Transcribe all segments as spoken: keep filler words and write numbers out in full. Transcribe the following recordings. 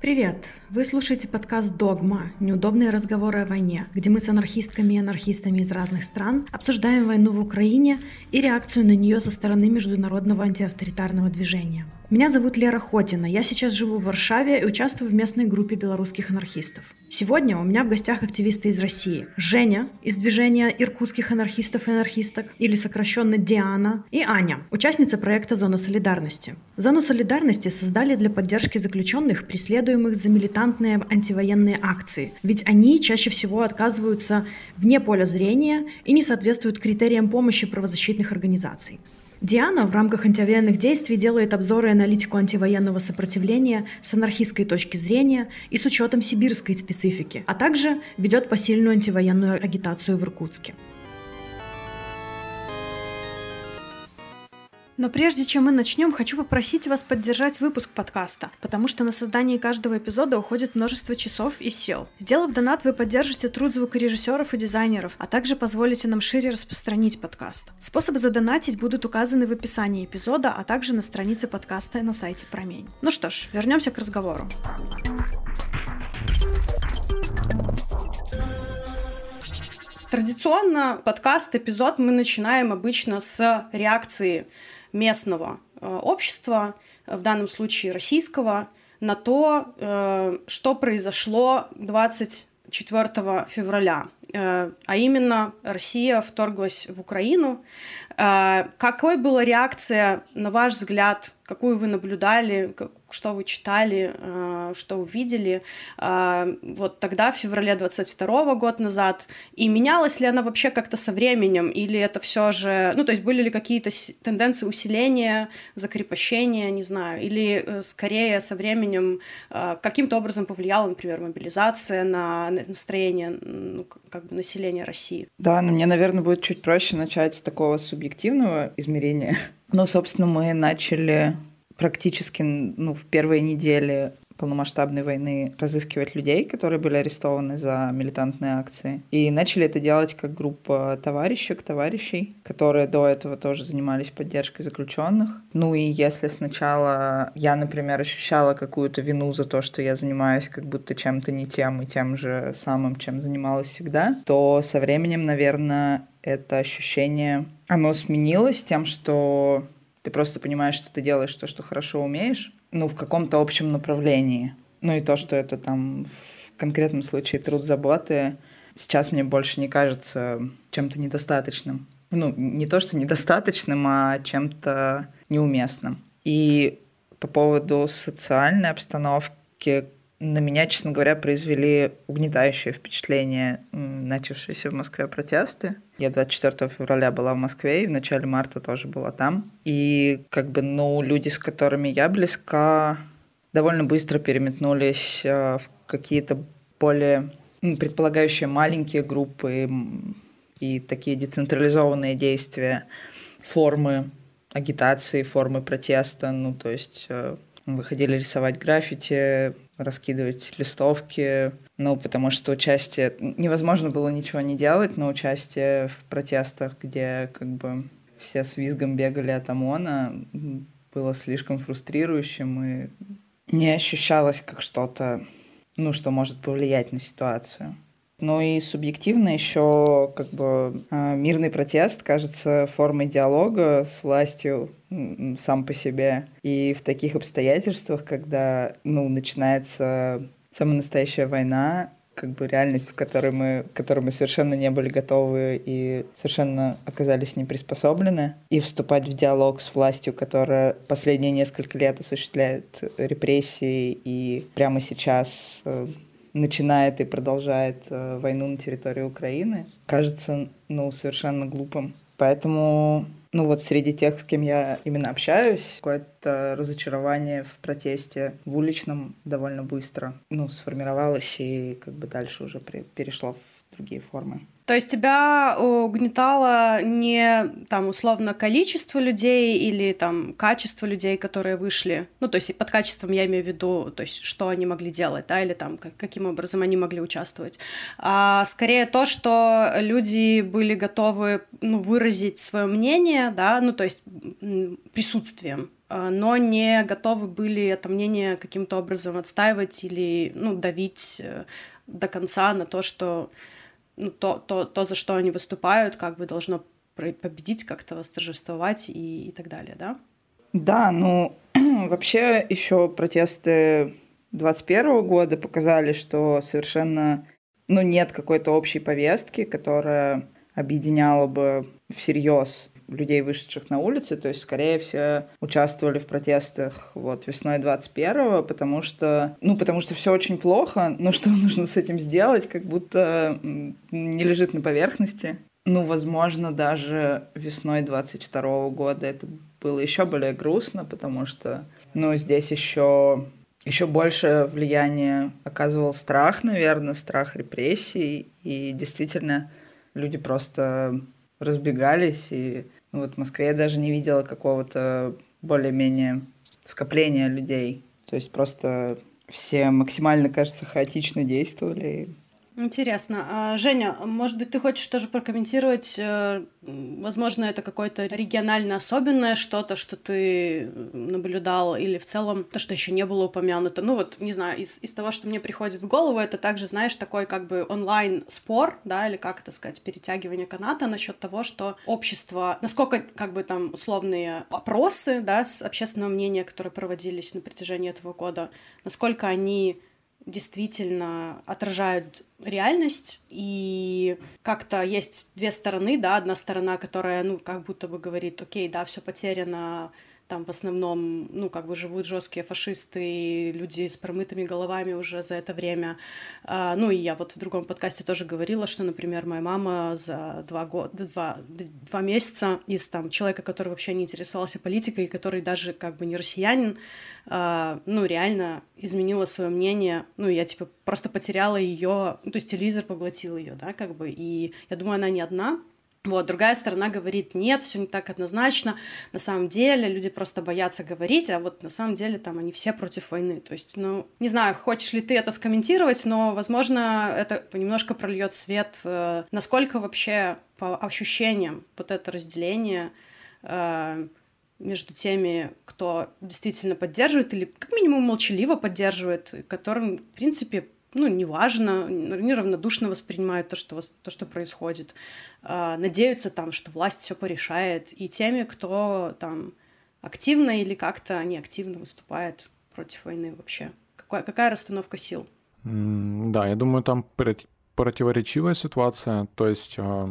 Привет! Вы слушаете подкаст «Догма. Неудобные разговоры о войне», где мы с анархистками и анархистами из разных стран обсуждаем войну в Украине и реакцию на нее со стороны международного антиавторитарного движения. Меня зовут Лера Хотина, я сейчас живу в Варшаве и участвую в местной группе белорусских анархистов. Сегодня у меня в гостях активисты из России. Женя из движения иркутских анархистов и анархисток, или сокращенно Диана, и Аня, участница проекта «Зона солидарности». «Зону солидарности» создали для поддержки заключенных, преследуемых за милитантные антивоенные акции, ведь они чаще всего отказываются вне поля зрения и не соответствуют критериям помощи правозащитных организаций. Диана в рамках антивоенных действий делает обзоры и аналитику антивоенного сопротивления с анархистской точки зрения и с учетом сибирской специфики, а также ведет посильную антивоенную агитацию в Иркутске. Но прежде чем мы начнем, хочу попросить вас поддержать выпуск подкаста, потому что на создание каждого эпизода уходит множество часов и сил. Сделав донат, вы поддержите труд звукорежиссеров и дизайнеров, а также позволите нам шире распространить подкаст. Способы задонатить будут указаны в описании эпизода, а также на странице подкаста на сайте Промень. Ну что ж, вернемся к разговору. Традиционно подкаст, эпизод мы начинаем обычно с реакции местного э, общества, в данном случае российского, на то, э, что произошло двадцать четвёртого февраля, э, а именно Россия вторглась в Украину. Э, какой была реакция, на ваш взгляд, какую вы наблюдали, как, что вы читали, э, что увидели э, вот тогда, в феврале двадцать второго, год назад, и менялась ли она вообще как-то со временем, или это все же, ну, то есть были ли какие-то тенденции усиления, закрепощения, не знаю, или э, скорее со временем э, каким-то образом повлияла, например, мобилизация на настроение, ну, как бы населения России? Да, но мне, наверное, будет чуть проще начать с такого субъективного измерения. Ну, собственно, мы начали практически ну, в первые недели полномасштабной войны разыскивать людей, которые были арестованы за милитантные акции. И начали это делать как группа товарищек, товарищей, которые до этого тоже занимались поддержкой заключенных. Ну и если сначала я, например, ощущала какую-то вину за то, что я занимаюсь как будто чем-то не тем и тем же самым, чем занималась всегда, то со временем, наверное, это ощущение, оно сменилось тем, что ты просто понимаешь, что ты делаешь то, что хорошо умеешь, ну, в каком-то общем направлении. Ну, и то, что это там в конкретном случае труд заботы, сейчас мне больше не кажется чем-то недостаточным. Ну, не то, что недостаточным, а чем-то неуместным. И по поводу социальной обстановки на меня, честно говоря, произвели угнетающее впечатление начавшиеся в Москве протесты. Я двадцать четвёртого февраля была в Москве, и в начале марта тоже была там. И как бы, ну, люди, с которыми я близка, довольно быстро переметнулись в какие-то более ну, предполагающие маленькие группы и такие децентрализованные действия, формы агитации, формы протеста. Ну, то есть выходили рисовать граффити, раскидывать листовки, ну, потому что участие... Невозможно было ничего не делать, но участие в протестах, где как бы все с визгом бегали от ОМОНа, было слишком фрустрирующим и не ощущалось как что-то, ну, что может повлиять на ситуацию. Ну и субъективно еще как бы мирный протест кажется формой диалога с властью сам по себе. И в таких обстоятельствах, когда ну, начинается самая настоящая война, как бы реальность, в которой мы, к которой мы совершенно не были готовы и совершенно оказались не приспособлены, и вступать в диалог с властью, которая последние несколько лет осуществляет репрессии и прямо сейчас начинает и продолжает э, войну на территории Украины, кажется, ну, совершенно глупым. Поэтому, ну, вот среди тех, с кем я именно общаюсь, какое-то разочарование в протесте в уличном довольно быстро, ну, сформировалось и как бы дальше уже перешло в другие формы. То есть тебя угнетало не там условно количество людей или там качество людей, которые вышли, ну то есть под качеством я имею в виду, то есть что они могли делать, да, или там как, каким образом они могли участвовать, а скорее то, что люди были готовы ну, выразить свое мнение, да, ну то есть присутствием. но не готовы были это мнение каким-то образом отстаивать или, ну, давить до конца на то, что ну, то, то, то, за что они выступают, как бы должно победить, как-то восторжествовать и, и так далее, да? Да, ну, вообще еще протесты двадцать первого года показали, что совершенно, ну, нет какой-то общей повестки, которая объединяла бы всерьез людей, вышедших на улицы, то есть, скорее, все участвовали в протестах вот весной двадцать первого, потому что, ну, потому что все очень плохо, но что нужно с этим сделать, как будто не лежит на поверхности. Ну, возможно, даже весной двадцать второго года это было еще более грустно, потому что, ну, здесь еще еще больше влияние оказывал страх, наверное, страх репрессий, и действительно люди просто разбегались, и ну, вот в Москве я даже не видела какого-то более-менее скопления людей. То есть просто все максимально, кажется, хаотично действовали. Интересно. Женя, может быть, ты хочешь тоже прокомментировать, возможно, это какое-то регионально особенное что-то, что ты наблюдал, или в целом то, что еще не было упомянуто? Ну вот, не знаю, из, из того, что мне приходит в голову, это также, знаешь, такой как бы онлайн-спор, да, или как это сказать, перетягивание каната насчет того, что общество, насколько как бы там условные опросы, да, с общественного мнения, которые проводились на протяжении этого года, насколько они действительно отражают реальность, и как-то есть две стороны, да, одна сторона, которая, ну, как будто бы говорит, окей, да, все потеряно, там в основном, ну, как бы живут жесткие фашисты, люди с промытыми головами уже за это время. А, ну, и я вот в другом подкасте тоже говорила, что, например, моя мама за два года, два, два месяца из там человека, который вообще не интересовался политикой, который даже как бы не россиянин, а, ну, реально изменила свое мнение. Ну, я типа просто потеряла ее, ну, то есть телевизор поглотил ее, да, как бы, и я думаю, она не одна. Вот, другая сторона говорит, нет, все не так однозначно, на самом деле люди просто боятся говорить, а вот на самом деле там они все против войны. То есть, ну, не знаю, хочешь ли ты это скомментировать, но, возможно, это немножко прольет свет, э, насколько вообще по ощущениям вот это разделение э, между теми, кто действительно поддерживает или как минимум молчаливо поддерживает, которым, в принципе, ну, неважно, неравнодушно воспринимают то, что, то, что происходит, э, надеются там, что власть все порешает, и теми, кто там активно или как-то неактивно выступает против войны вообще. Какая, какая расстановка сил? Mm, да, я думаю, там противоречивая ситуация, то есть, э,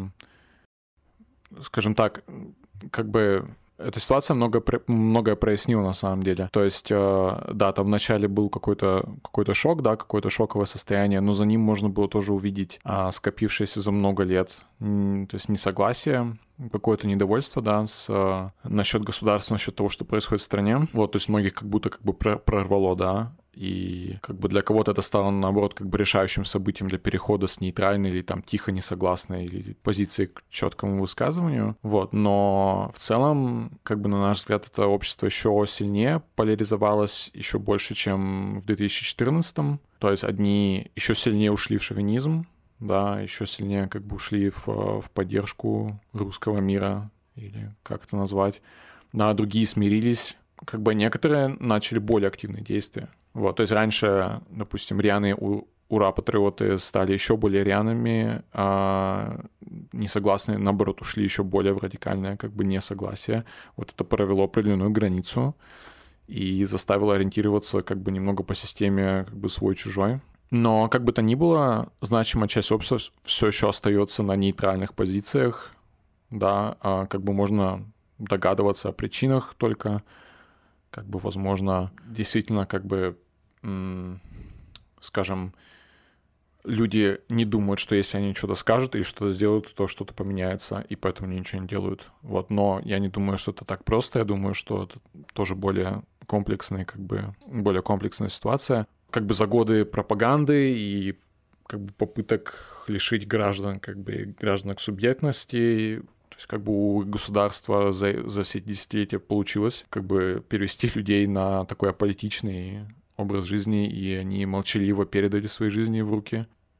скажем так, как бы... Эта ситуация много, многое прояснила на самом деле. То есть, э, да, там вначале был какой-то, какой-то шок, да, какое-то шоковое состояние, но за ним можно было тоже увидеть э, скопившееся за много лет, м, то есть несогласие, какое-то недовольство, да, с, э, насчет государства, насчет того, что происходит в стране. Вот, то есть многих как будто как бы прорвало, да, и как бы для кого-то это стало, наоборот, как бы решающим событием для перехода с нейтральной или там тихо несогласной или позиции к четкому высказыванию. Вот, но в целом, как бы на наш взгляд, это общество еще сильнее поляризовалось, еще больше, чем в две тысячи четырнадцатом. То есть одни еще сильнее ушли в шовинизм, да, еще сильнее как бы ушли в, в поддержку русского мира, или как это назвать, да, другие смирились. Как бы некоторые начали более активные действия. Вот, то есть раньше, допустим, рьяные ура-патриоты стали еще более рьяными, а несогласные, наоборот, ушли еще более в радикальное как бы несогласие. Вот это провело определенную границу и заставило ориентироваться как бы немного по системе как бы свой-чужой. Но как бы то ни было, значимая часть общества все еще остается на нейтральных позициях, да, а как бы можно догадываться о причинах только, как бы, возможно, действительно, как бы, м- скажем, люди не думают, что если они что-то скажут или что-то сделают, то что-то поменяется, и поэтому они ничего не делают. Вот, но я не думаю, что это так просто, я думаю, что это тоже более комплексная, как бы, более комплексная ситуация. Как бы за годы пропаганды и как бы попыток лишить граждан, как бы, граждан субъектности, то есть как бы у государства за, за все десятилетия получилось как бы перевести людей на такой аполитичный образ жизни, и они молчаливо передали свои жизни в руки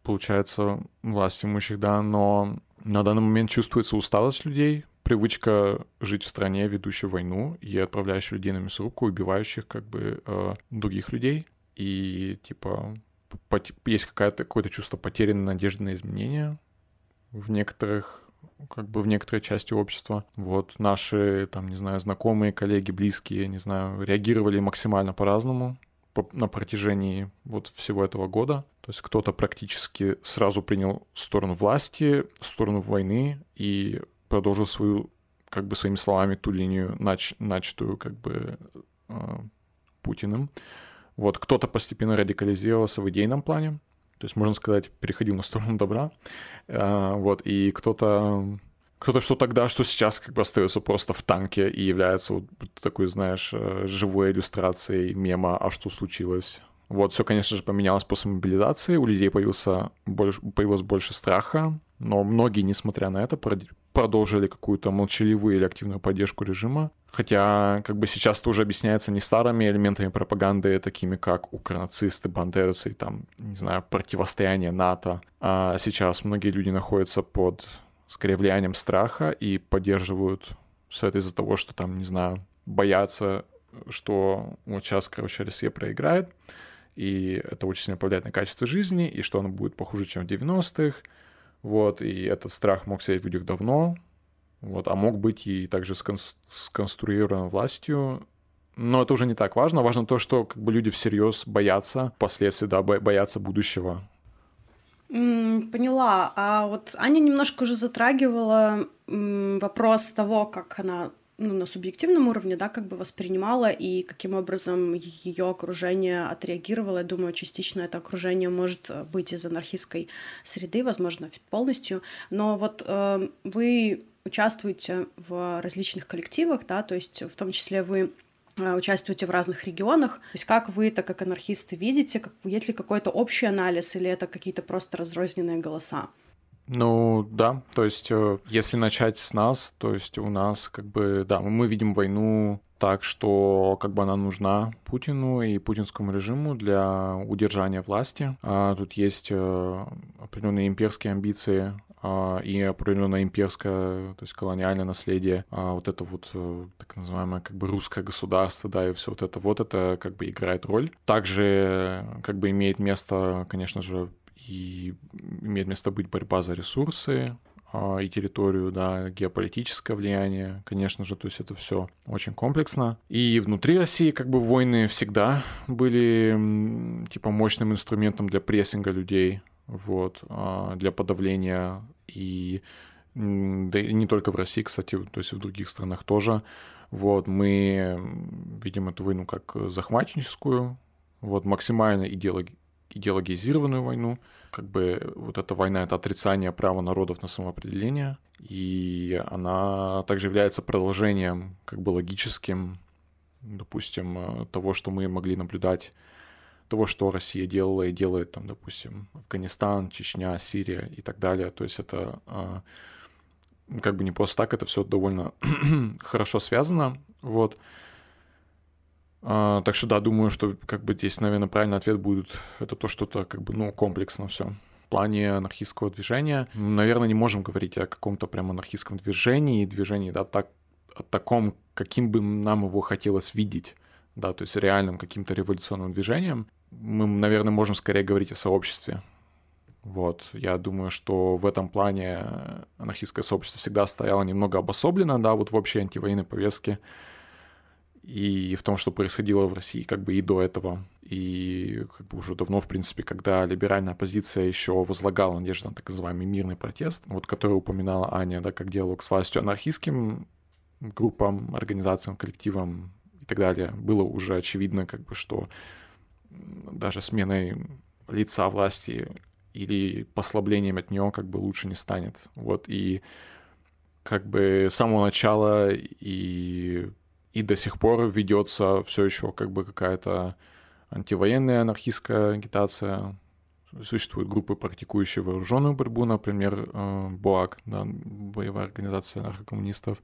получается, власть имущих, да, но на данный момент чувствуется усталость людей, привычка жить в стране, ведущей войну и отправляющей людей на мясорубку, убивающих как бы э, других людей. И типа пот- есть какая-то, какое-то чувство потерянной надежды на изменения в некоторых, как бы в некоторой части общества. Вот наши, там, не знаю, знакомые, коллеги, близкие, не знаю, реагировали максимально по-разному по- на протяжении вот всего этого года. То есть кто-то практически сразу принял сторону власти, сторону войны и продолжил свою, как бы своими словами, ту линию, нач- начатую как бы э, Путиным. Вот кто-то постепенно радикализировался в идейном плане, то есть, можно сказать, переходил на сторону добра. Э, вот, и кто-то, кто-то что тогда, что сейчас как бы остается просто в танке и является вот такой, знаешь, живой иллюстрацией мема «А что случилось?». Вот, все, конечно же, поменялось после мобилизации, у людей появился больше, появилось больше страха, но многие, несмотря на это, продолжили какую-то молчаливую или активную поддержку режима. Хотя, как бы сейчас это уже объясняется не старыми элементами пропаганды, такими как укронацисты, бандеровцы и там, не знаю, противостояние НАТО. А сейчас многие люди находятся под, скорее, влиянием страха и поддерживают все это из-за того, что там, не знаю, боятся, что вот сейчас, короче, Россия проиграет, и это очень сильно повлияет на качество жизни, и что оно будет похуже, чем в девяностых. Вот, и этот страх мог сидеть в людях давно, вот, а мог быть и также скон- сконструирован властью. Но это уже не так важно. Важно то, что как бы люди всерьез боятся последствий, да, боятся будущего. М, Поняла. А вот Аня немножко уже затрагивала м, вопрос того, как она, ну, на субъективном уровне, да, как бы воспринимала и каким образом ее окружение отреагировало. Я думаю, частично это окружение может быть из анархистской среды, возможно, полностью. Но вот э, вы участвуете в различных коллективах, да, то есть в том числе вы э, участвуете в разных регионах. То есть как вы это как анархисты видите? Как, есть ли какой-то общий анализ или это какие-то просто разрозненные голоса? Ну, да, то есть, э, если начать с нас, то есть у нас, как бы, да, мы видим войну так, что, как бы, она нужна Путину и путинскому режиму для удержания власти. А тут есть э, определенные имперские амбиции а, и определенное имперское, то есть колониальное наследие, а, вот это вот э, так называемое, как бы, русское государство, да, и все вот это, вот это, как бы, играет роль. Также, как бы, имеет место, конечно же, и имеет место быть борьба за ресурсы а, и территорию, да, геополитическое влияние, конечно же, то есть это все очень комплексно. И внутри России как бы войны всегда были типа мощным инструментом для прессинга людей, вот, а, для подавления, и да и не только в России, кстати, то есть и в других странах тоже. Вот, мы видим эту войну как захватническую, вот, максимально идеологическую, идеологизированную войну. Как бы вот эта война — это отрицание права народов на самоопределение, и она также является продолжением, как бы логическим, допустим, того, что мы могли наблюдать, того, что Россия делала и делает, там, допустим, Афганистан, Чечня, Сирия и так далее. То есть это как бы не просто так, это все довольно хорошо связано, вот. Uh, так что да, думаю, что как бы здесь, наверное, правильный ответ будет это то, что это как бы, ну, комплексно все. В плане анархистского движения, наверное, не можем говорить о каком-то прям анархистском движении, движении, да, так, о таком, каким бы нам его хотелось видеть, да, то есть реальным каким-то революционным движением. Мы, наверное, можем скорее говорить о сообществе. Вот, я думаю, что в этом плане анархистское сообщество всегда стояло немного обособлено, да, вот в общей антивоенной повестке, и в том, что происходило в России как бы и до этого, и как бы уже давно, в принципе, когда либеральная оппозиция еще возлагала надежду на так называемый мирный протест, вот который упоминала Аня, да, как диалог с властью, анархистским группам, организациям, коллективам и так далее, было уже очевидно, как бы, что даже сменой лица власти или послаблением от нее как бы лучше не станет. Вот, и как бы с самого начала и И до сих пор ведется все еще как бы какая-то антивоенная анархистская агитация. Существуют группы, практикующие вооруженную борьбу, например, БОАК, да, боевая организация анархокоммунистов.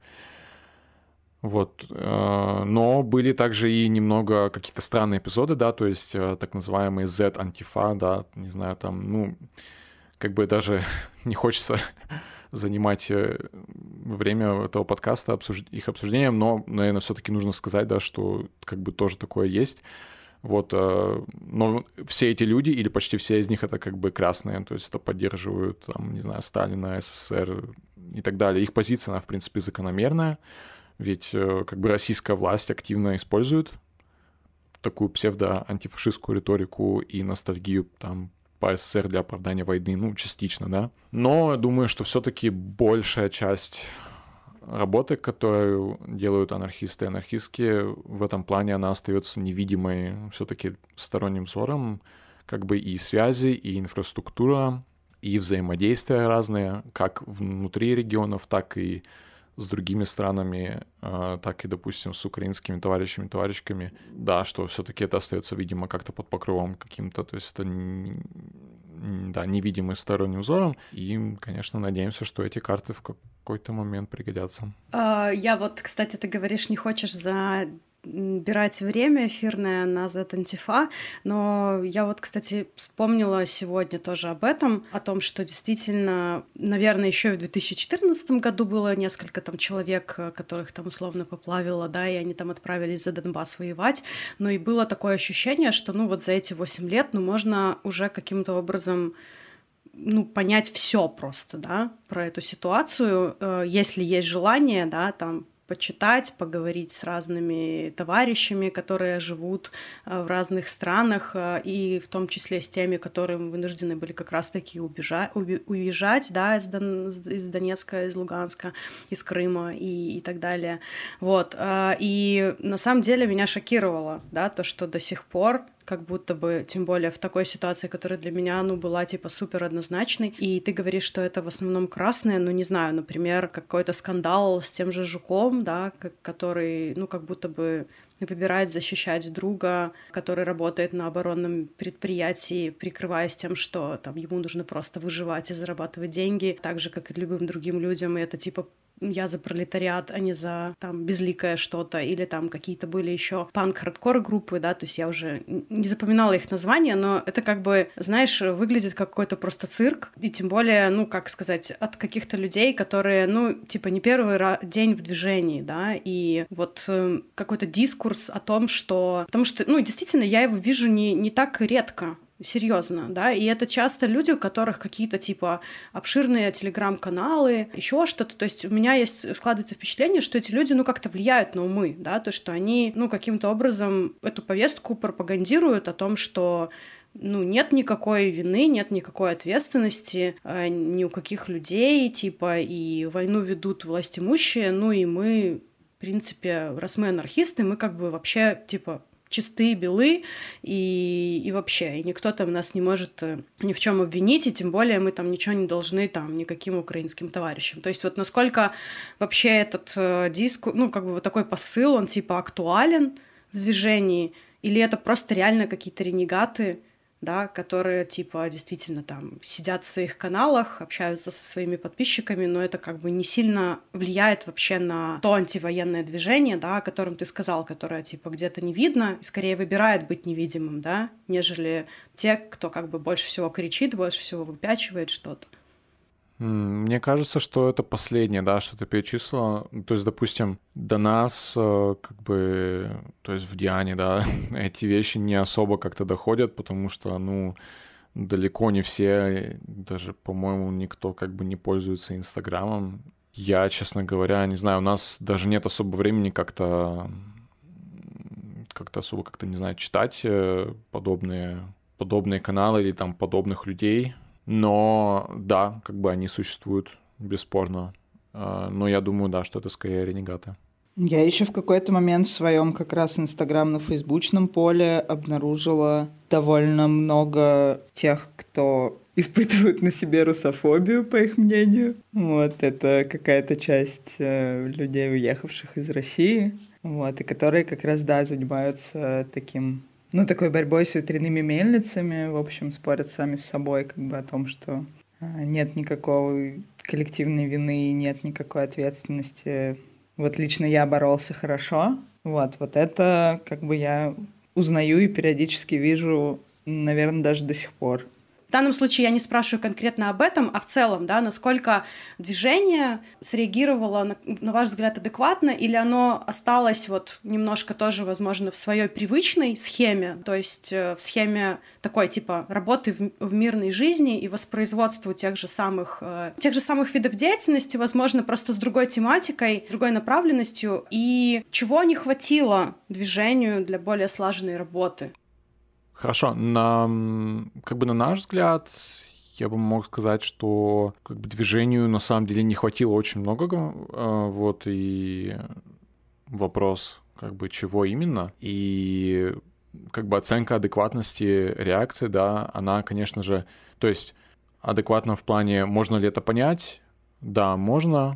Вот. Но были также и немного какие-то странные эпизоды, да, то есть так называемые Z-антифа, да, не знаю, там, ну, как бы даже не хочется занимать время этого подкаста обсуж... их обсуждением, но, наверное, все-таки нужно сказать, да, что как бы тоже такое есть. Вот, но все эти люди, или почти все из них, это как бы красные, то есть это поддерживают, там, не знаю, Сталина, СССР и так далее. Их позиция, она, в принципе, закономерная, ведь как бы российская власть активно использует такую псевдо-антифашистскую риторику и ностальгию там по СССР для оправдания войны, ну, частично, да. Но думаю, что все-таки большая часть работы, которую делают анархисты и анархистки, в этом плане она остается невидимой все-таки сторонним взором, как бы и связи, и инфраструктура, и взаимодействия разные, как внутри регионов, так и с другими странами, так и, допустим, с украинскими товарищами, товарищками, да, что все-таки это остается, видимо, как-то под покровом каким-то, то есть это, да, невидимый сторонним взором, и, конечно, надеемся, что эти карты в какой-то момент пригодятся. Я вот, кстати, ты говоришь, не хочешь за... убирать время эфирное на Z-антифа, но я вот, кстати, вспомнила сегодня тоже об этом, о том, что действительно, наверное, еще и в две тысячи четырнадцатом году было несколько там человек, которых там условно поплавило, да, и они там отправились за Донбасс воевать, но и было такое ощущение, что, ну, вот за эти восемь лет, ну, можно уже каким-то образом, ну, понять все просто, да, про эту ситуацию, если есть желание, да, там, почитать, поговорить с разными товарищами, которые живут в разных странах, и в том числе с теми, которые вынуждены были как раз-таки убежать, уезжать, да, из, Дон, из Донецка, из Луганска, из Крыма и, и так далее. Вот. И на самом деле меня шокировало, да, то, что до сих пор как будто бы, тем более в такой ситуации, которая для меня, ну, была, типа, супер однозначной, и ты говоришь, что это в основном красные, ну, не знаю, например, какой-то скандал с тем же Жуком, да, который, ну, как будто бы выбирает защищать друга, который работает на оборонном предприятии, прикрываясь тем, что там ему нужно просто выживать и зарабатывать деньги, так же, как и любым другим людям, и это, типа, я за пролетариат, а не за там безликое что-то, или там какие-то были еще панк-хардкор группы, да, то есть я уже не запоминала их названия, но это как бы, знаешь, выглядит как какой-то просто цирк, и тем более, ну, как сказать, от каких-то людей, которые, ну, типа, не первый день в движении, да, и вот э, какой-то дискурс о том, что... Потому что, ну, действительно, я его вижу не, не так редко, серьезно, да, и это часто люди, у которых какие-то, типа, обширные телеграм-каналы, еще что-то, то есть у меня есть, складывается впечатление, что эти люди, ну, как-то влияют на умы, да, то, что они, ну, каким-то образом эту повестку пропагандируют о том, что, ну, нет никакой вины, нет никакой ответственности э, ни у каких людей, типа, и войну ведут властимущие, ну, и мы, в принципе, раз мы анархисты, мы как бы вообще, типа, чистые, белы, и, и вообще, и никто там нас не может ни в чем обвинить, и тем более мы там ничего не должны там никаким украинским товарищам. То есть вот насколько вообще этот э, диск, ну, как бы вот такой посыл, он типа актуален в движении, или это просто реально какие-то ренегаты, да, которые, типа, действительно там сидят в своих каналах, общаются со своими подписчиками, но это как бы не сильно влияет вообще на то антивоенное движение, да, о котором ты сказал, которое, типа, где-то не видно, и скорее выбирает быть невидимым, да, нежели те, кто как бы больше всего кричит, больше всего выпячивает что-то. Мне кажется, что это последнее, да, что ты перечислила. То есть, допустим, до нас, как бы, то есть в Диане, да, эти вещи не особо как-то доходят, потому что, ну, далеко не все, даже, по-моему, никто как бы не пользуется Инстаграмом. Я, честно говоря, не знаю, у нас даже нет особо времени как-то, как-то особо, как-то, не знаю, читать подобные, подобные каналы или там подобных людей. Но да, как бы они существуют, бесспорно. Но я думаю, да, что это скорее ренегаты. Я еще в какой-то момент в своем как раз инстаграмно-фейсбучном поле обнаружила довольно много тех, кто испытывает на себе русофобию, по их мнению. Вот, это какая-то часть э, людей, уехавших из России, вот, и которые как раз, да, занимаются таким... Ну, такой борьбой с ветряными мельницами, в общем, спорят сами с собой как бы о том, что нет никакой коллективной вины, нет никакой ответственности. Вот лично я боролся хорошо. Вот, вот это как бы я узнаю и периодически вижу, наверное, даже до сих пор. В данном случае я не спрашиваю конкретно об этом, а в целом, да, насколько движение среагировало, на, на ваш взгляд, адекватно, или оно осталось вот немножко тоже, возможно, в своей привычной схеме, то есть в схеме такой типа работы в, в мирной жизни и воспроизводству тех же самых, тех же самых видов деятельности, возможно, просто с другой тематикой, другой направленностью, и чего не хватило движению для более слаженной работы? Хорошо, на, как бы на наш взгляд, я бы мог сказать, что как бы движению на самом деле не хватило очень многого, вот, и вопрос, как бы, чего именно, и как бы оценка адекватности реакции, да, она, конечно же, то есть адекватно в плане, можно ли это понять, да, можно,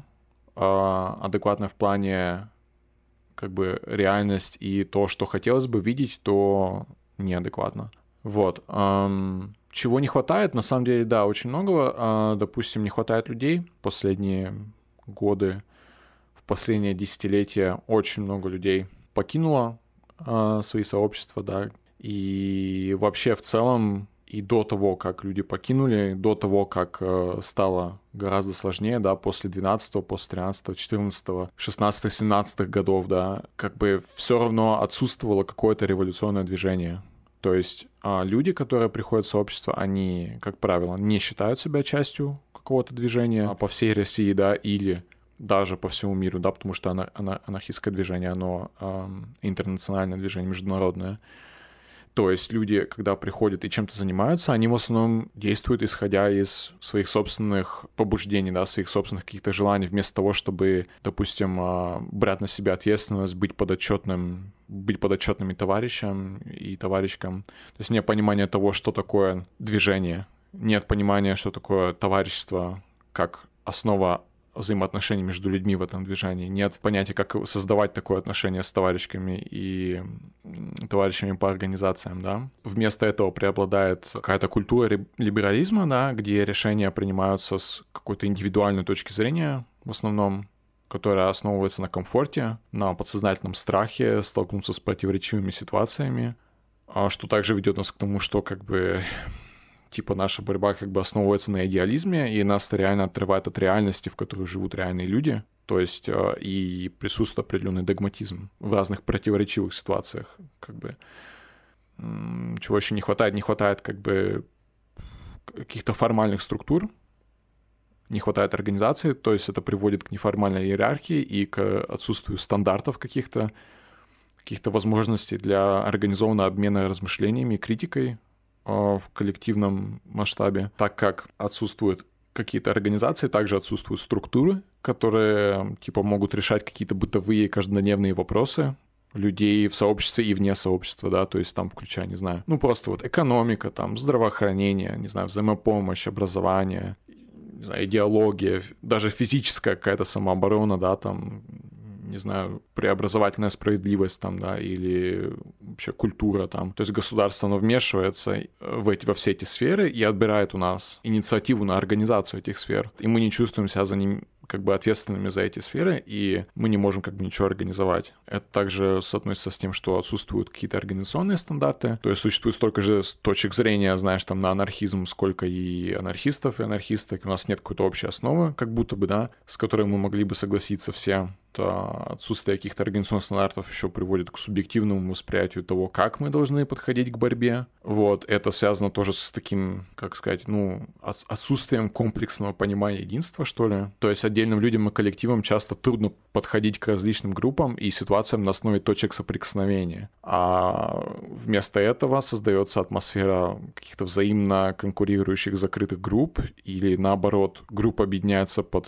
а адекватно в плане, как бы, реальность и то, что хотелось бы видеть, то неадекватно. Вот. Эм, чего не хватает? На самом деле, да, очень многого. Э, допустим, не хватает людей. Последние годы, в последние десятилетия очень много людей покинуло э, свои сообщества, да. И вообще в целом и до того, как люди покинули, до того, как э, стало гораздо сложнее, да, после двенадцатого, после тринадцатого, четырнадцатого, шестнадцатого, семнадцатых годов, да, как бы все равно отсутствовало какое-то революционное движение. То есть э, люди, которые приходят в сообщество, они, как правило, не считают себя частью какого-то движения по всей России, да, или даже по всему миру, да, потому что ана- ана- анархистское движение, оно э, интернациональное движение, международное. То есть люди, когда приходят и чем-то занимаются, они в основном действуют, исходя из своих собственных побуждений, да, своих собственных каких-то желаний, вместо того, чтобы, допустим, брать на себя ответственность, быть подотчетным, быть подотчетными товарищам и товарищкам. То есть нет понимания того, что такое движение, нет понимания, что такое товарищество, как основа взаимоотношений между людьми в этом движении. Нет понятия, как создавать такое отношение с товарищами и товарищами по организациям, да. Вместо этого преобладает какая-то культура либерализма, да, где решения принимаются с какой-то индивидуальной точки зрения, в основном, которая основывается на комфорте, на подсознательном страхе столкнуться с противоречивыми ситуациями, что также ведет нас к тому, что как бы типа наша борьба как бы основывается на идеализме, и нас это реально отрывает от реальности, в которой живут реальные люди. То есть и присутствует определенный догматизм в разных противоречивых ситуациях. Как бы, чего еще не хватает? Не хватает как бы каких-то формальных структур, не хватает организации, то есть это приводит к неформальной иерархии и к отсутствию стандартов каких-то, каких-то возможностей для организованного обмена размышлениями и критикой в коллективном масштабе, так как отсутствуют какие-то организации, также отсутствуют структуры, которые типа могут решать какие-то бытовые каждодневные вопросы людей в сообществе и вне сообщества, да, то есть там включая, не знаю, ну просто вот экономика, там здравоохранение, не знаю, взаимопомощь, образование, не знаю, идеология, даже физическая какая-то самооборона, да, там, не знаю, преобразовательная справедливость там, да, или вообще культура там. То есть государство, оно вмешивается в эти, во все эти сферы и отбирает у нас инициативу на организацию этих сфер. И мы не чувствуем себя за ним как бы ответственными за эти сферы, и мы не можем как бы ничего организовать. Это также соотносится с тем, что отсутствуют какие-то организационные стандарты, то есть существует столько же точек зрения, знаешь, там на анархизм, сколько и анархистов, и анархисток. У нас нет какой-то общей основы, как будто бы, да, с которой мы могли бы согласиться все. То отсутствие каких-то организационных стандартов еще приводит к субъективному восприятию того, как мы должны подходить к борьбе. Вот, это связано тоже с таким, как сказать, ну, отсутствием комплексного понимания единства, что ли. То есть отдельным людям и коллективам часто трудно подходить к различным группам и ситуациям на основе точек соприкосновения. А вместо этого создается атмосфера каких-то взаимно конкурирующих закрытых групп, или наоборот, группа объединяется под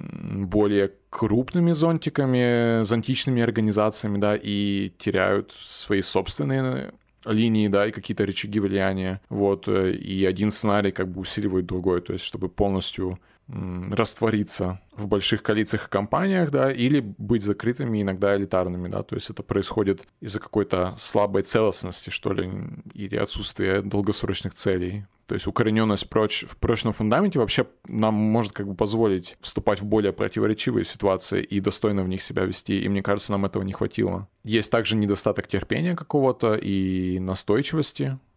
более крупными зонтиками, зонтичными организациями, да, и теряют свои собственные линии, да, и какие-то рычаги влияния, вот, и один сценарий как бы усиливает другой, то есть чтобы полностью м, раствориться в больших коалициях и компаниях, да, или быть закрытыми, иногда элитарными, да, то есть это происходит из-за какой-то слабой целостности, что ли, или отсутствия долгосрочных целей. То есть укорененность проч... в прочном фундаменте вообще нам может как бы позволить вступать в более противоречивые ситуации и достойно в них себя вести, и мне кажется, нам этого не хватило. Есть также недостаток терпения какого-то и настойчивости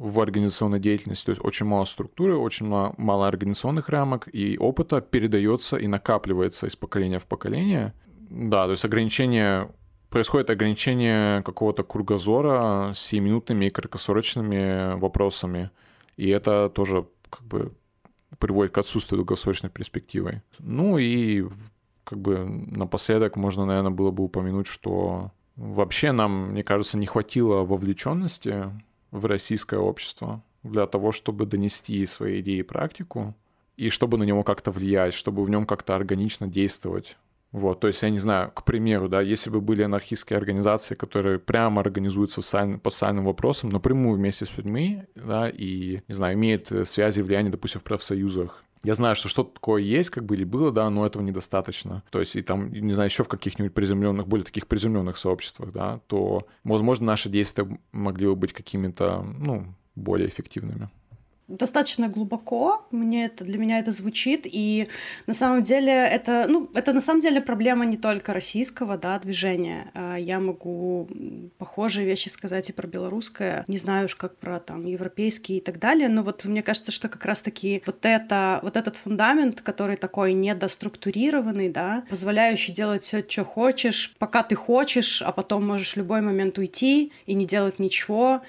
в организационной деятельности, то есть очень мало структуры, очень мало организационных рамок, и опыта передается и накапливается из поколения в поколение. Да, то есть ограничение, происходит ограничение какого-то кругозора с сиюминутными и краткосрочными вопросами, и это тоже как бы приводит к отсутствию долгосрочной перспективы. Ну и как бы напоследок можно, наверное, было бы упомянуть, что вообще нам, мне кажется, не хватило вовлеченности в российское общество для того, чтобы донести свои идеи и практику, и чтобы на него как-то влиять, чтобы в нем как-то органично действовать. Вот, то есть, я не знаю, к примеру, да, если бы были анархистские организации, которые прямо организуются социаль... по социальным вопросам, напрямую вместе с людьми, да, и, не знаю, имеют связи, влияние, допустим, в профсоюзах. Я знаю, что что-то такое есть, как бы, или было, да, но этого недостаточно. То есть, и там, не знаю, еще в каких-нибудь приземленных, более таких приземленных сообществах, да, то, возможно, наши действия могли бы быть какими-то, ну, более эффективными. Достаточно глубоко, мне это, для меня это звучит, и на самом деле это, ну, это на самом деле проблема не только российского, да, движения. Я могу похожие вещи сказать и про белорусское, не знаю уж как про там европейские и так далее, но вот мне кажется, что как раз-таки вот, это, вот этот фундамент, который такой недоструктурированный, да, позволяющий делать все, что хочешь, пока ты хочешь, а потом можешь в любой момент уйти и не делать ничего,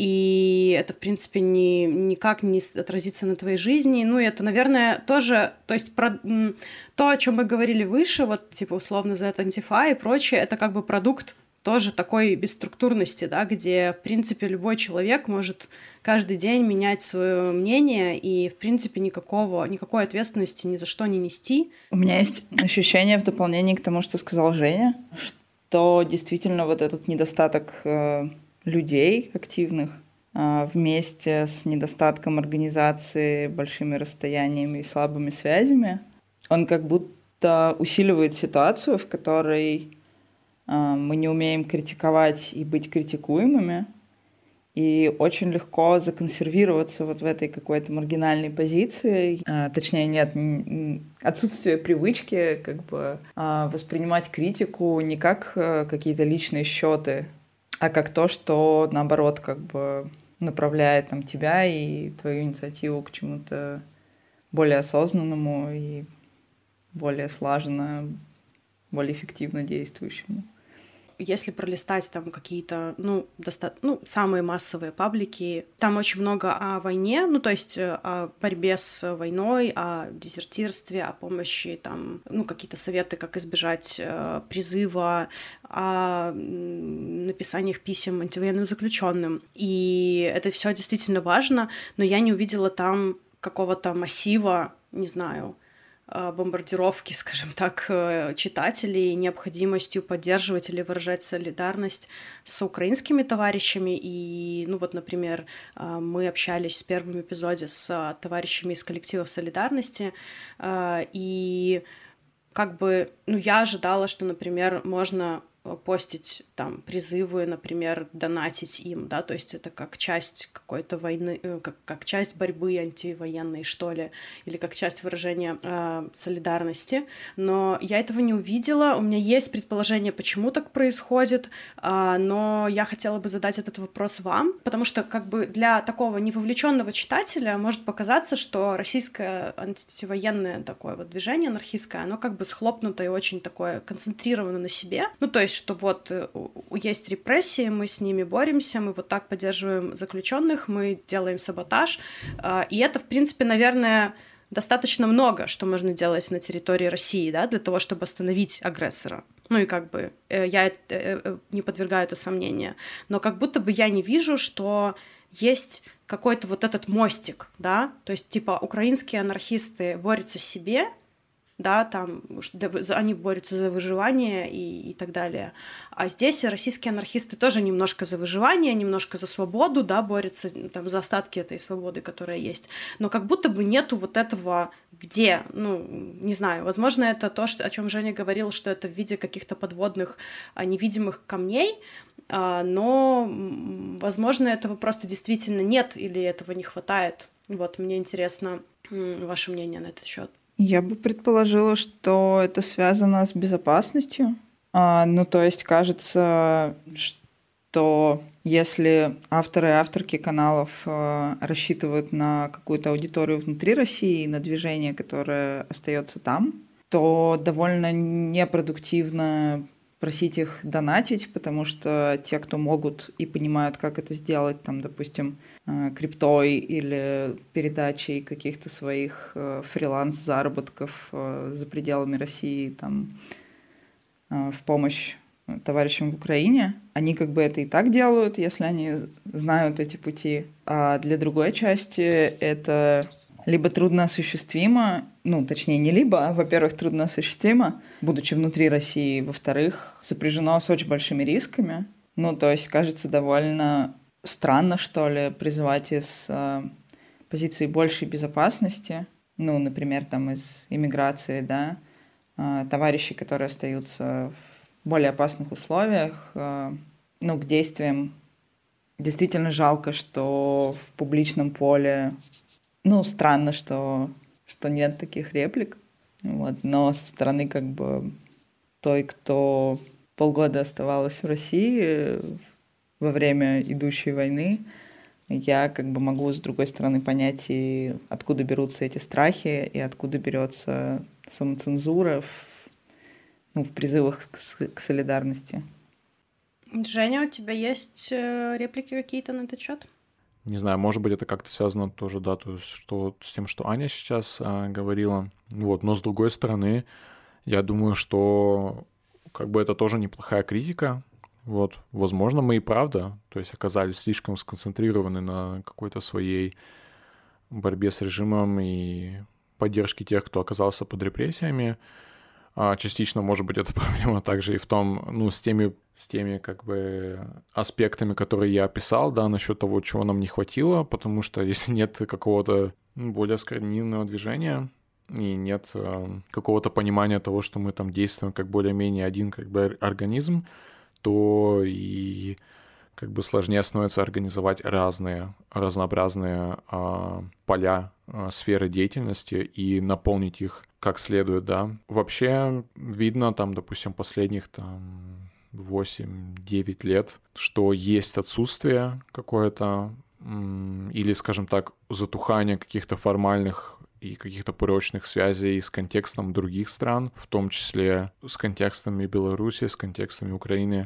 и это, в принципе, ни, никак не не отразится на твоей жизни. Ну, и это, наверное, тоже, то есть про, то, о чем мы говорили выше, вот, типа, условно, за это антифа и прочее, это как бы продукт тоже такой бесструктурности, да, где, в принципе, любой человек может каждый день менять свое мнение и, в принципе, никакого, никакой ответственности ни за что не нести. У меня есть ощущение в дополнение к тому, что сказал Женя, что действительно вот этот недостаток э, людей активных вместе с недостатком организации, большими расстояниями и слабыми связями, он как будто усиливает ситуацию, в которой мы не умеем критиковать и быть критикуемыми, и очень легко законсервироваться вот в этой какой-то маргинальной позиции. Точнее, нет, отсутствие привычки как бы воспринимать критику не как какие-то личные счеты, а как то, что, наоборот, как бы направляет там, тебя и твою инициативу к чему-то более осознанному и более слаженно, более эффективно действующему. Если пролистать там какие-то, ну, доста... ну, самые массовые паблики, там очень много о войне, ну, то есть о борьбе с войной, о дезертирстве, о помощи, там, ну, какие-то советы, как избежать э, призыва, о написаниях писем антивоенным заключенным. И это все действительно важно, но я не увидела там какого-то массива, не знаю, бомбардировки, скажем так, читателей, необходимостью поддерживать или выражать солидарность с украинскими товарищами. И, ну вот, например, мы общались в первом эпизоде с товарищами из коллективов солидарности, и как бы, ну, я ожидала, что, например, можно постить там призывы, например, донатить им, да, то есть это как часть какой-то войны, как, как часть борьбы антивоенной, что ли, или как часть выражения э, солидарности, но я этого не увидела, у меня есть предположение, почему так происходит, э, но я хотела бы задать этот вопрос вам, потому что как бы для такого невовлеченного читателя может показаться, что российское антивоенное такое вот движение анархистское, оно как бы схлопнуто и очень такое концентрировано на себе, ну, то есть что вот есть репрессии, мы с ними боремся, мы вот так поддерживаем заключенных, мы делаем саботаж, и это, в принципе, наверное, достаточно много, что можно делать на территории России, да, для того, чтобы остановить агрессора. Ну и как бы я не подвергаю это сомнению, но как будто бы я не вижу, что есть какой-то вот этот мостик, да, то есть типа украинские анархисты борются себе, да, там они борются за выживание и, и так далее. А здесь российские анархисты тоже немножко за выживание, немножко за свободу, да, борются там за остатки этой свободы, которая есть. Но как будто бы нету вот этого где, ну, не знаю, возможно, это то, что, о чем Женя говорил, что это в виде каких-то подводных невидимых камней, но, возможно, этого просто действительно нет или этого не хватает. Вот, мне интересно ваше мнение на этот счет. Я бы предположила, что это связано с безопасностью. А, ну, то есть, кажется, что если авторы и авторки каналов э, рассчитывают на какую-то аудиторию внутри России, на движение, которое остается там, то довольно непродуктивно просить их донатить, потому что те, кто могут и понимают, как это сделать, там, допустим, криптой или передачей каких-то своих фриланс-заработков за пределами России, там, в помощь товарищам в Украине, они как бы это и так делают, если они знают эти пути. А для другой части это либо трудноосуществимо, ну, точнее, не либо, а, во-первых, трудноосуществимо, будучи внутри России, во-вторых, сопряжено с очень большими рисками. Ну, то есть, кажется, довольно странно, что ли, призывать из э, позиции большей безопасности, ну, например, там, из иммиграции, да, э, товарищей, которые остаются в более опасных условиях, э, ну, к действиям. Действительно жалко, что в публичном поле Ну, странно, что, что нет таких реплик. Вот. Но со стороны как бы той, кто полгода оставалась в России во время идущей войны, я как бы могу с другой стороны понять, и откуда берутся эти страхи, и откуда берется самоцензура в, ну, в призывах к, к солидарности. Женя, у тебя есть реплики какие-то на этот счет? Не знаю, может быть, это как-то связано тоже, да, то есть, что, с тем, что Аня сейчас а, говорила. Вот, но с другой стороны, я думаю, что как бы это тоже неплохая критика. Вот, возможно, мы и правда, то есть оказались слишком сконцентрированы на какой-то своей борьбе с режимом и поддержке тех, кто оказался под репрессиями. А частично, может быть, эта проблема также и в том, ну, с теми, с теми, как бы, аспектами, которые я описал, да, насчет того, чего нам не хватило, потому что если нет какого-то более скоординированного движения и нет э, какого-то понимания того, что мы там действуем как более-менее один, как бы, организм, то и как бы сложнее становится организовать разные, разнообразные э, поля, э, сферы деятельности и наполнить их как следует, да. Вообще видно там, допустим, последних там восемь-девять лет, что есть отсутствие какое-то м- или, скажем так, затухание каких-то формальных и каких-то порочных связей с контекстом других стран, в том числе с контекстами Беларуси, с контекстами Украины,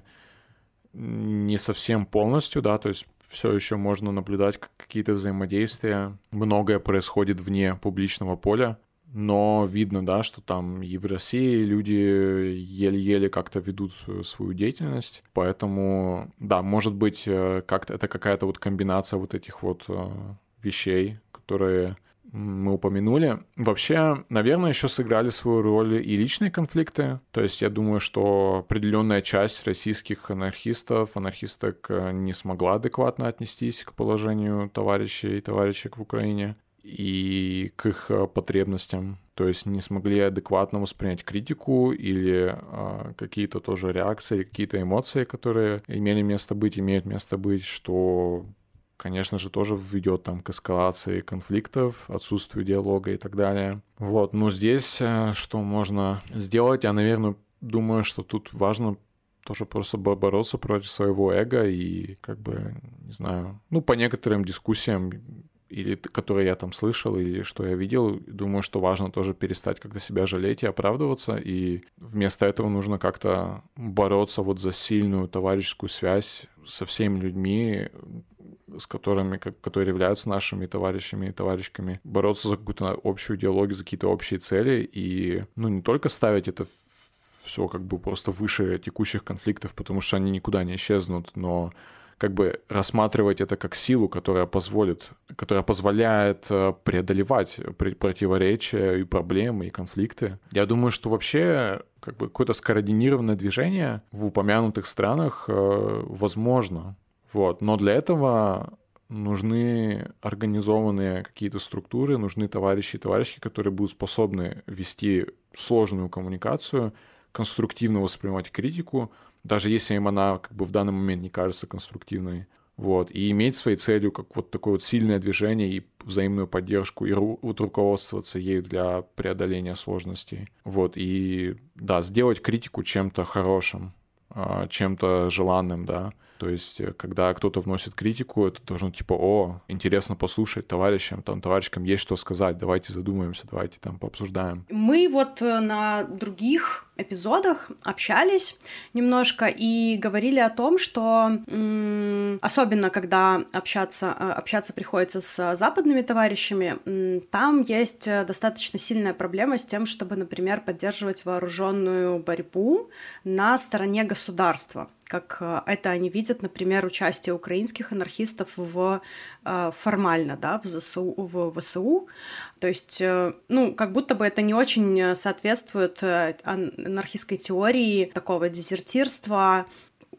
не совсем полностью, да, то есть все еще можно наблюдать какие-то взаимодействия. Многое происходит вне публичного поля, но видно, да, что там и в России люди еле-еле как-то ведут свою деятельность, поэтому, да, может быть, как-то это какая-то вот комбинация вот этих вот вещей, которые мы упомянули. Вообще, наверное, еще сыграли свою роль и личные конфликты. То есть я думаю, что определенная часть российских анархистов, анархисток не смогла адекватно отнестись к положению товарищей и товарищек в Украине и к их потребностям. То есть не смогли адекватно воспринять критику или а, какие-то тоже реакции, какие-то эмоции, которые имели место быть, имеют место быть, что, конечно же, тоже ведет там к эскалации конфликтов, отсутствию диалога и так далее. Вот, но здесь что можно сделать? Я, наверное, думаю, что тут важно тоже просто бороться против своего эго и как бы, не знаю, ну, по некоторым дискуссиям, или которые я там слышал, или что я видел, думаю, что важно тоже перестать как-то себя жалеть и оправдываться, и вместо этого нужно как-то бороться вот за сильную товарищескую связь со всеми людьми, с которыми, которые являются нашими товарищами и товарищками, бороться за какую-то общую идеологию, за какие-то общие цели, и, ну, не только ставить это все как бы просто выше текущих конфликтов, потому что они никуда не исчезнут, но как бы рассматривать это как силу, которая позволит, которая позволяет преодолевать противоречия и проблемы, и конфликты. Я думаю, что вообще как бы какое-то скоординированное движение в упомянутых странах э, возможно. Вот. Но для этого нужны организованные какие-то структуры, нужны товарищи и товарищи, которые будут способны вести сложную коммуникацию, конструктивно воспринимать критику, даже если им она как бы в данный момент не кажется конструктивной, вот, и иметь своей целью как вот такое вот сильное движение и взаимную поддержку, и ру- вот руководствоваться ею для преодоления сложностей, вот, и, да, сделать критику чем-то хорошим, чем-то желанным, да. То есть, когда кто-то вносит критику, это должно типа, о, интересно послушать товарищам, там, товарищам есть что сказать, давайте задумаемся, давайте там пообсуждаем. Мы вот на других эпизодах общались немножко и говорили о том, что м- особенно когда общаться, общаться приходится с западными товарищами, м- там есть достаточно сильная проблема с тем, чтобы, например, поддерживать вооруженную борьбу на стороне государства, как это они видят, например, участие украинских анархистов в, формально, да, в ЗСУ, в ВСУ. То есть, ну, как будто бы это не очень соответствует анархистской теории такого дезертирства,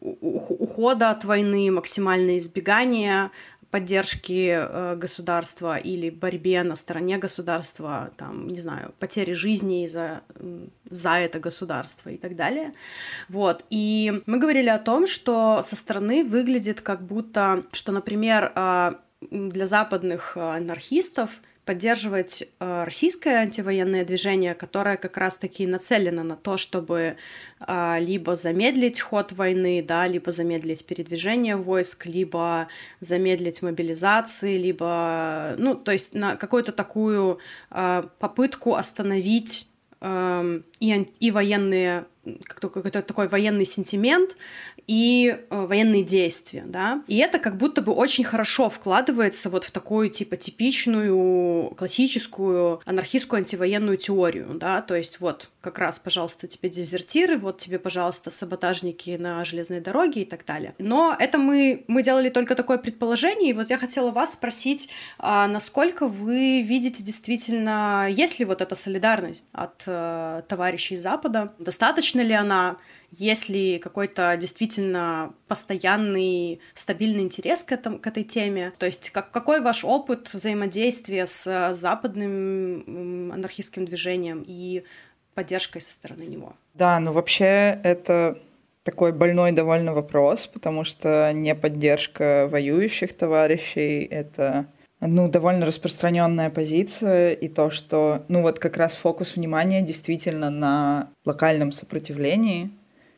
ухода от войны, максимальное избегание поддержки э, государства или борьбе на стороне государства, там, не знаю, потери жизни за, за это государство и так далее. Вот. И мы говорили о том, что со стороны выглядит как будто, что, например, э, для западных анархистов поддерживать э, российское антивоенное движение, которое как раз-таки нацелено на то, чтобы э, либо замедлить ход войны, да, либо замедлить передвижение войск, либо замедлить мобилизации, либо, ну, то есть на какую-то такую э, попытку остановить э, и, и военные, какой-то такой военный сентимент, и э, военные действия, да, и это как будто бы очень хорошо вкладывается вот в такую, типа, типичную, классическую анархистскую антивоенную теорию, да, то есть вот как раз, пожалуйста, тебе дезертиры, вот тебе, пожалуйста, саботажники на железной дороге и так далее. Но это мы, мы делали только такое предположение, и вот я хотела вас спросить, а насколько вы видите действительно, есть ли вот эта солидарность от э, товарищей Запада, достаточно ли она, есть ли какой-то действительно постоянный, стабильный интерес к, этому, к этой теме? То есть как, какой ваш опыт взаимодействия с западным анархистским движением и поддержкой со стороны него? Да, ну вообще это такой больной довольно вопрос, потому что не поддержка воюющих товарищей — это ну, довольно распространенная позиция, и то, что, ну, вот как раз фокус внимания действительно на локальном сопротивлении.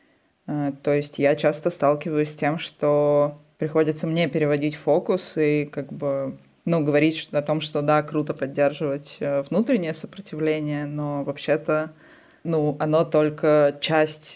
То есть я часто сталкиваюсь с тем, что приходится мне переводить фокус и как бы, ну, говорить о том, что да, круто поддерживать внутреннее сопротивление, но вообще-то, ну, оно только часть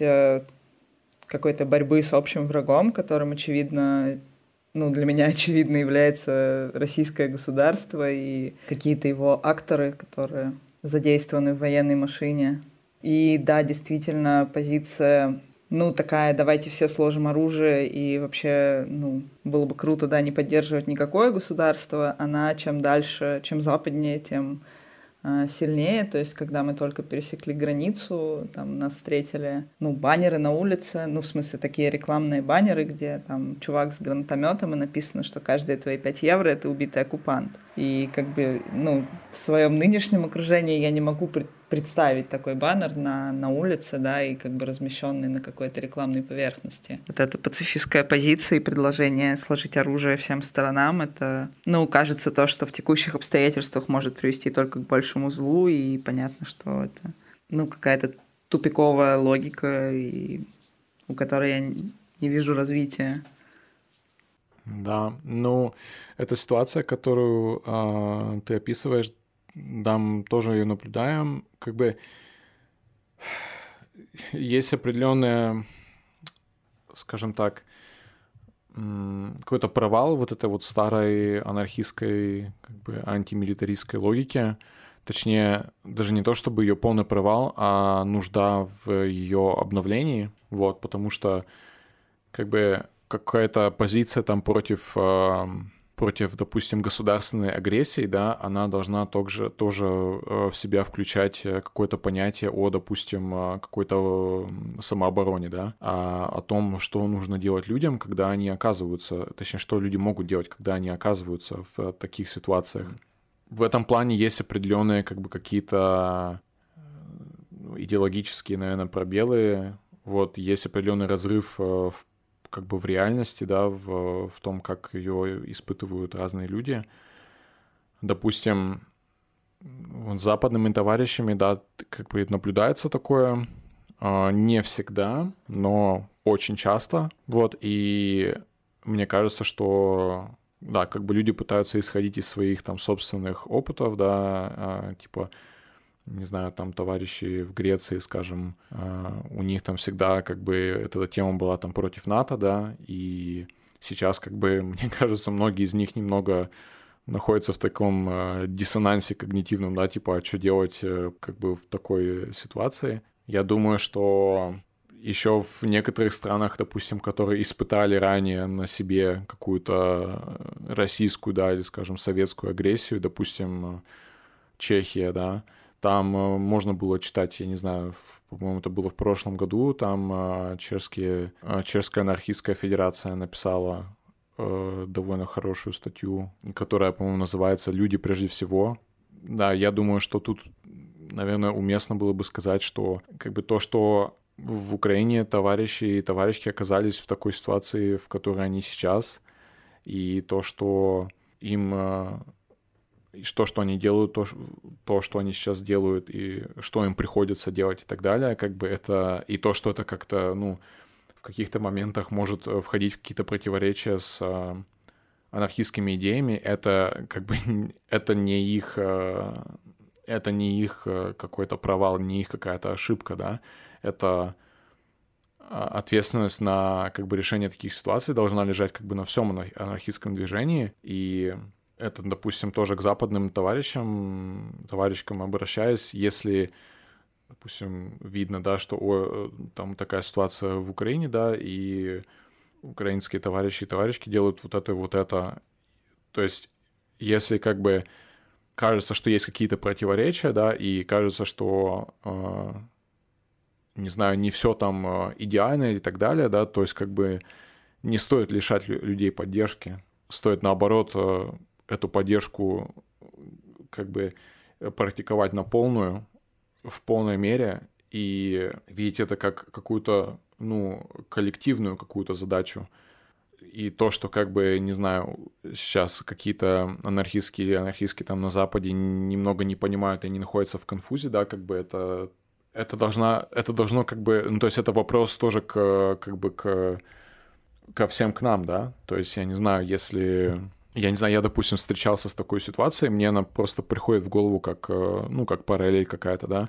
какой-то борьбы с общим врагом, которым, очевидно, ну, для меня очевидно является российское государство и какие-то его акторы, которые задействованы в военной машине. И да, действительно, позиция, ну, такая, давайте все сложим оружие, и вообще, ну, было бы круто, да, не поддерживать никакое государство, она чем дальше, чем западнее, тем э, сильнее. То есть, когда мы только пересекли границу, там нас встретили, ну, баннеры на улице, ну, в смысле, такие рекламные баннеры, где там чувак с гранатометом, и написано, что каждые твои пять евро — это убитый оккупант. И как бы, ну, в своем нынешнем окружении я не могу представить такой баннер на, на улице, да, и как бы размещенный на какой-то рекламной поверхности. Вот эта пацифистская позиция и предложение сложить оружие всем сторонам, это, ну, кажется, то, что в текущих обстоятельствах может привести только к большему злу, и понятно, что это, ну, какая-то тупиковая логика, и у которой я не вижу развития. Да, ну, эта ситуация, которую э, ты описываешь, да, мы тоже ее наблюдаем. Как бы есть определенная, скажем так, какой-то провал вот этой вот старой анархистской, как бы антимилитаристской логики. Точнее, даже не то, чтобы ее полный провал, а нужда в ее обновлении. Вот, потому что как бы какая-то позиция там против, против, допустим, государственной агрессии, да, она должна также, тоже в себя включать какое-то понятие о, допустим, какой-то самообороне, да, о, о том, что нужно делать людям, когда они оказываются, точнее, что люди могут делать, когда они оказываются в таких ситуациях. В этом плане есть определенные, как бы, какие-то идеологические, наверное, пробелы. Вот, есть определенный разрыв в как бы в реальности, да, в, в том, как ее испытывают разные люди. Допустим, с западными товарищами, да, как бы наблюдается такое Не всегда, но очень часто. Вот, и мне кажется, что, да, как бы люди пытаются исходить из своих там собственных опытов, да, типа, не знаю, там товарищи в Греции, скажем, у них там всегда как бы эта тема была там против НАТО, да, и сейчас как бы, мне кажется, многие из них немного находятся в таком диссонансе когнитивном, да, типа, а что делать как бы в такой ситуации. Я думаю, что еще в некоторых странах, допустим, которые испытали ранее на себе какую-то российскую, да, или, скажем, советскую агрессию, допустим, Чехия, да, там можно было читать, я не знаю, по-моему, это было в прошлом году, там чешские, Чешская анархистская федерация написала довольно хорошую статью, которая, по-моему, называется «Люди прежде всего». Да, я думаю, что тут, наверное, уместно было бы сказать, что как бы то, что в Украине товарищи и товарищи оказались в такой ситуации, в которой они сейчас, и то, что им, то, что они делают, то, то, что они сейчас делают, и что им приходится делать и так далее, как бы это, и то, что это как-то, ну, в каких-то моментах может входить в какие-то противоречия с анархистскими идеями, это как бы это не их, это не их какой-то провал, не их какая-то ошибка, да, это ответственность на как бы решение таких ситуаций должна лежать как бы на всем анархистском движении, и это, допустим, тоже к западным товарищам, товарищам обращаюсь, если, допустим, видно, да, что о, там такая ситуация в Украине, да, и украинские товарищи и товарищи делают вот это и вот это. То есть, если как бы кажется, что есть какие-то противоречия, да, и кажется, что, э, не знаю, не все там идеально и так далее, да, то есть как бы не стоит лишать людей поддержки, стоит наоборот э, эту поддержку как бы практиковать на полную, в полной мере и видеть это как какую-то, ну, коллективную какую-то задачу. И то, что как бы, не знаю, сейчас какие-то анархистские или анархистские там на Западе немного не понимают и не находятся в конфузе, да, как бы это, это, должна, это должно как бы, ну, то есть это вопрос тоже к, как бы к, ко всем к нам, да, то есть я не знаю, если... Я не знаю, я, допустим, встречался с такой ситуацией, мне она просто приходит в голову как, ну, как параллель какая-то, да,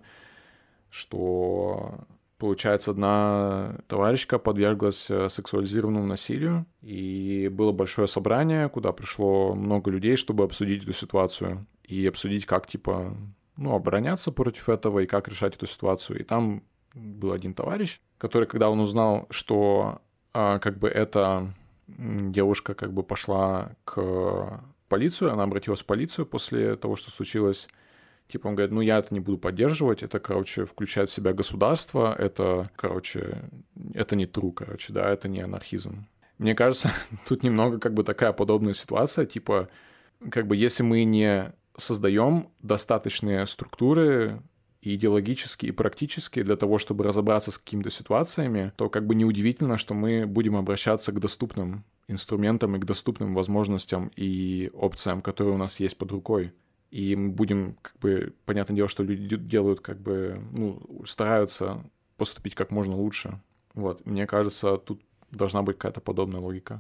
что, получается, одна товарищка подверглась сексуализированному насилию, и было большое собрание, куда пришло много людей, чтобы обсудить эту ситуацию и обсудить, как, типа, ну, обороняться против этого и как решать эту ситуацию. И там был один товарищ, который, когда он узнал, что, как бы, это... девушка как бы пошла к полицию, она обратилась в полицию после того, что случилось. Типа он говорит, ну я это не буду поддерживать, это, короче, включает в себя государство, это, короче, это не true, короче, да, это не анархизм. Мне кажется, тут немного как бы такая подобная ситуация, типа, как бы если мы не создаем достаточные структуры, и идеологически, и практически для того, чтобы разобраться с какими-то ситуациями, то как бы неудивительно, что мы будем обращаться к доступным инструментам и к доступным возможностям и опциям, которые у нас есть под рукой. И мы будем, как бы, понятное дело, что люди делают, как бы, ну, стараются поступить как можно лучше. Вот, мне кажется, тут должна быть какая-то подобная логика.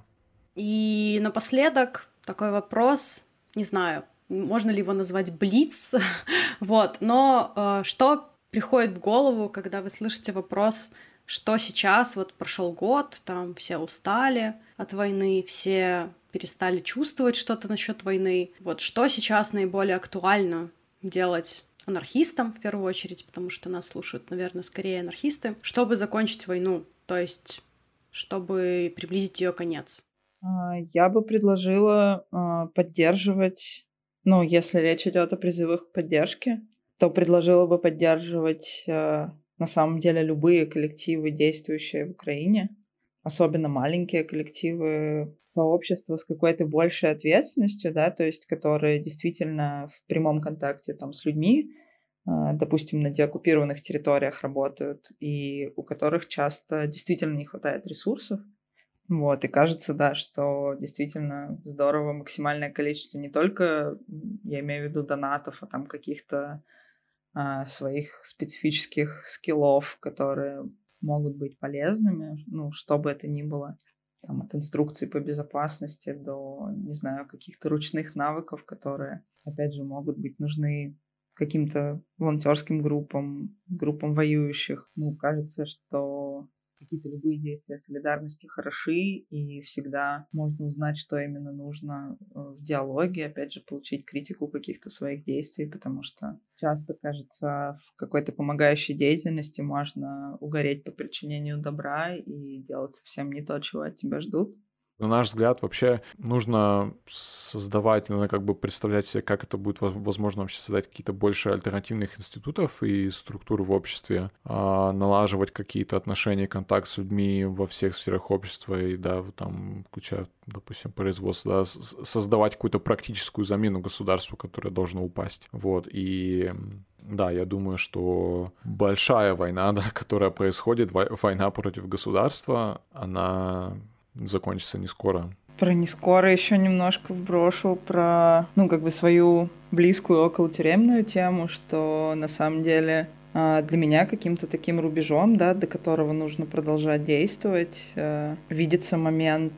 И напоследок такой вопрос, не знаю, можно ли его назвать блиц, вот, но э, что приходит в голову, когда вы слышите вопрос, что сейчас, вот прошел год, там все устали от войны, все перестали чувствовать что-то насчет войны, вот, что сейчас наиболее актуально делать анархистам, в первую очередь, потому что нас слушают, наверное, скорее анархисты, чтобы закончить войну, то есть, чтобы приблизить ее конец? Я бы предложила поддерживать... Ну, если речь идет о призывах к поддержке, то предложила бы поддерживать э, на самом деле любые коллективы, действующие в Украине, особенно маленькие коллективы, сообщества с какой-то большей ответственностью, да, то есть которые действительно в прямом контакте там с людьми, э, допустим, на деоккупированных территориях работают, и у которых часто действительно не хватает ресурсов. Вот, и кажется, да, что действительно здорово максимальное количество не только, я имею в виду, донатов, а там каких-то а, своих специфических скиллов, которые могут быть полезными, ну, что бы это ни было. Там, от инструкций по безопасности до, не знаю, каких-то ручных навыков, которые, опять же, могут быть нужны каким-то волонтерским группам, группам воюющих. Ну, кажется, что какие-то любые действия солидарности хороши, и всегда можно узнать, что именно нужно в диалоге, опять же, получить критику каких-то своих действий, потому что часто, кажется, в какой-то помогающей деятельности можно угореть по причинению добра и делать совсем не то, чего от тебя ждут. На наш взгляд, вообще нужно создавать, надо как бы представлять себе, как это будет возможно вообще создать какие-то больше альтернативных институтов и структур в обществе, налаживать какие-то отношения, контакт с людьми во всех сферах общества, и, да, там, включая, допустим, производство, да, создавать какую-то практическую замену государству, которое должно упасть. Вот, и... Да, я думаю, что большая война, да, которая происходит, война против государства, она... закончится не скоро. Про не скоро еще немножко вброшу про, ну, как бы свою близкую околотюремную тему, что на самом деле для меня каким-то таким рубежом, да, до которого нужно продолжать действовать, видится момент,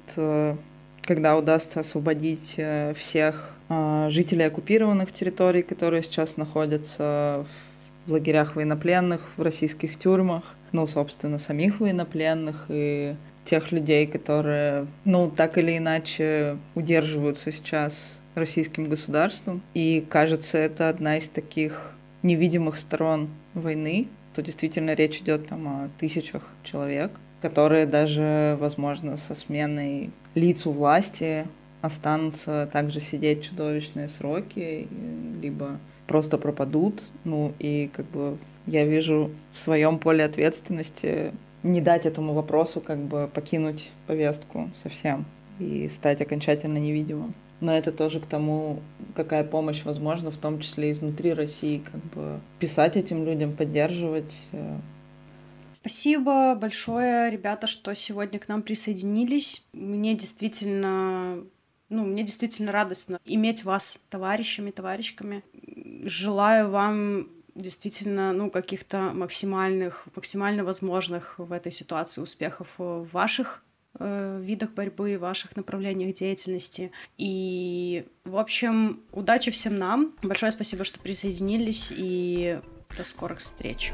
когда удастся освободить всех жителей оккупированных территорий, которые сейчас находятся в лагерях военнопленных, в российских тюрьмах, ну, собственно, самих военнопленных и тех людей, которые, ну, так или иначе удерживаются сейчас российским государством. И, кажется, это одна из таких невидимых сторон войны, то действительно речь идет там о тысячах человек, которые даже, возможно, со сменой лиц у власти останутся также сидеть чудовищные сроки, либо просто пропадут. Ну, и как бы я вижу в своем поле ответственности не дать этому вопросу как бы покинуть повестку совсем и стать окончательно невидимым. Но это тоже к тому, какая помощь возможна, в том числе изнутри России, как бы писать этим людям, поддерживать. Спасибо большое, ребята, что сегодня к нам присоединились. Мне действительно, ну, мне действительно радостно иметь вас товарищами, товарищками. Желаю вам действительно, ну, каких-то максимальных, максимально возможных в этой ситуации успехов в ваших э, видах борьбы, в ваших направлениях деятельности. И, в общем, удачи всем нам. Большое спасибо, что присоединились, и до скорых встреч.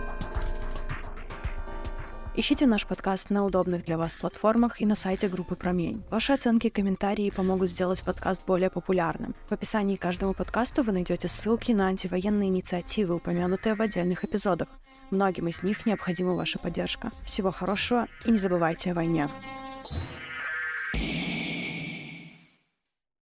Ищите наш подкаст на удобных для вас платформах и на сайте группы «Промень». Ваши оценки и комментарии помогут сделать подкаст более популярным. В описании к каждому подкасту вы найдете ссылки на антивоенные инициативы, упомянутые в отдельных эпизодах. Многим из них необходима ваша поддержка. Всего хорошего и не забывайте о войне.